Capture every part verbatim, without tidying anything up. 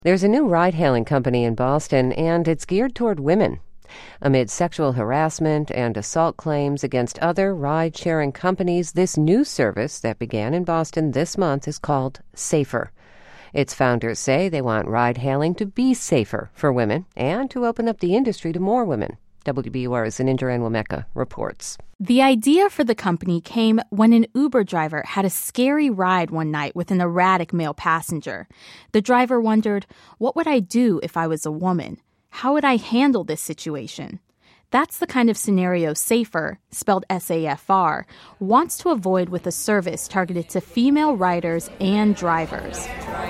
There's a new ride-hailing company in Boston, and it's geared toward women. Amid sexual harassment and assault claims against other ride-sharing companies, this new service that began in Boston this month is called Safer. Its founders say they want ride-hailing to be safer for women and to open up the industry to more women. W B U R's Zaninjor Enwemeka reports. The idea for the company came when an Uber driver had a scary ride one night with an erratic male passenger. The driver wondered, what would I do if I was a woman? How would I handle this situation? That's the kind of scenario Safer, spelled S A F R, wants to avoid with a service targeted to female riders and drivers.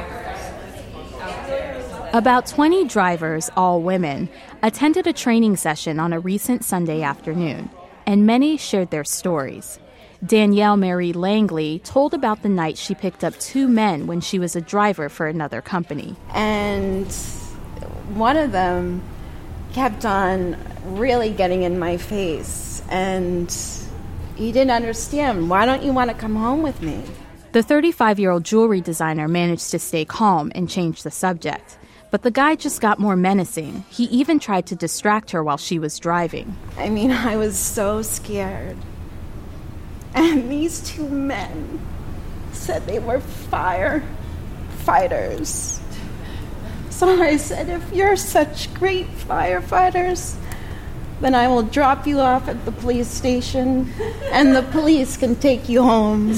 About twenty drivers, all women, attended a training session on a recent Sunday afternoon, and many shared their stories. Danielle Marie Langley told about the night she picked up two men when she was a driver for another company. And one of them kept on really getting in my face, and he didn't understand. Why don't you want to come home with me? The thirty-five-year-old jewelry designer managed to stay calm and change the subject. But the guy just got more menacing. He even tried to distract her while she was driving. I mean, I was so scared. And these two men said they were firefighters. So I said, if you're such great firefighters, then I will drop you off at the police station and the police can take you home.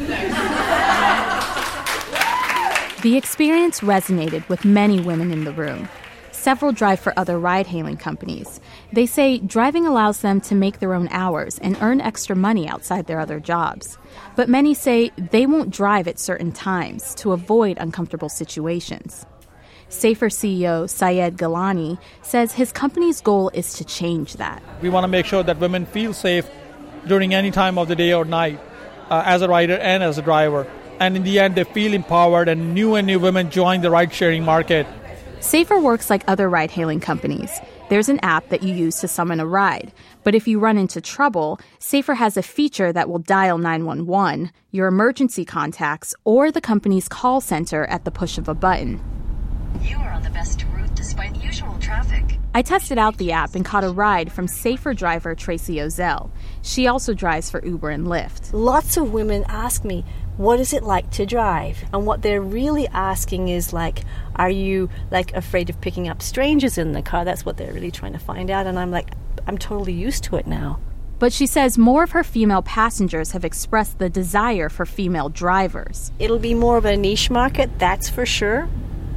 The experience resonated with many women in the room. Several drive for other ride-hailing companies. They say driving allows them to make their own hours and earn extra money outside their other jobs. But many say they won't drive at certain times to avoid uncomfortable situations. Safer C E O Syed Gilani says his company's goal is to change that. We want to make sure that women feel safe during any time of the day or night, uh, as a rider and as a driver. And in the end, they feel empowered, and new and new women join the ride-sharing market. Safer works like other ride-hailing companies. There's an app that you use to summon a ride. But if you run into trouble, Safer has a feature that will dial nine one one, your emergency contacts, or the company's call center at the push of a button. You are on the best route despite usual traffic. I tested out the app and caught a ride from Safer driver Tracy Ozell. She also drives for Uber and Lyft. Lots of women ask me, what is it like to drive? And what they're really asking is like, are you like afraid of picking up strangers in the car? That's what they're really trying to find out. And I'm like, I'm totally used to it now. But she says more of her female passengers have expressed the desire for female drivers. It'll be more of a niche market, that's for sure.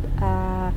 Uh,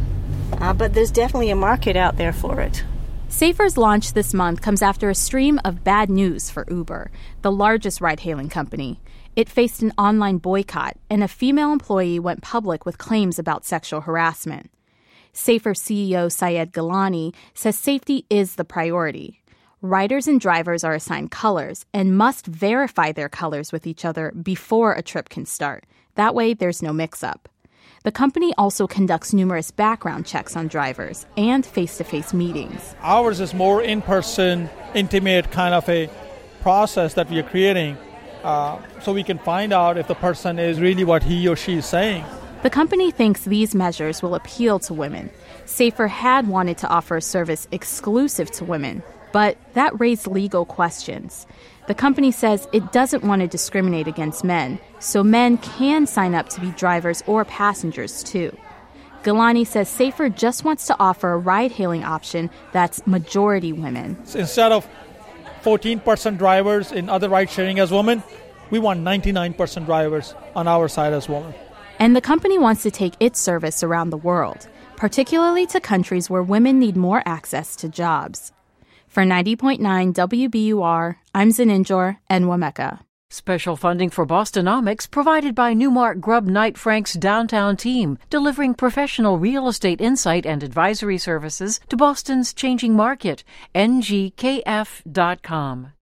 uh, but there's definitely a market out there for it. Safer's launch this month comes after a stream of bad news for Uber, the largest ride-hailing company. It faced an online boycott, and a female employee went public with claims about sexual harassment. Safer C E O Syed Gilani says safety is the priority. Riders and drivers are assigned colors and must verify their colors with each other before a trip can start. That way, there's no mix-up. The company also conducts numerous background checks on drivers and face-to-face meetings. Ours is more in-person, intimate kind of a process that we are creating. Uh, so we can find out if the person is really what he or she is saying. The company thinks these measures will appeal to women. Safer had wanted to offer a service exclusive to women, but that raised legal questions. The company says it doesn't want to discriminate against men, so men can sign up to be drivers or passengers too. Gilani says Safer just wants to offer a ride-hailing option that's majority women. Instead of fourteen percent drivers in other ride-sharing as women, we want ninety-nine percent drivers on our side as women. And the company wants to take its service around the world, particularly to countries where women need more access to jobs. For ninety point nine W B U R, I'm Zaninjor Enwemeka. Special funding for Bostonomics provided by Newmark Grubb Knight Frank's downtown team, delivering professional real estate insight and advisory services to Boston's changing market. N G K F dot com.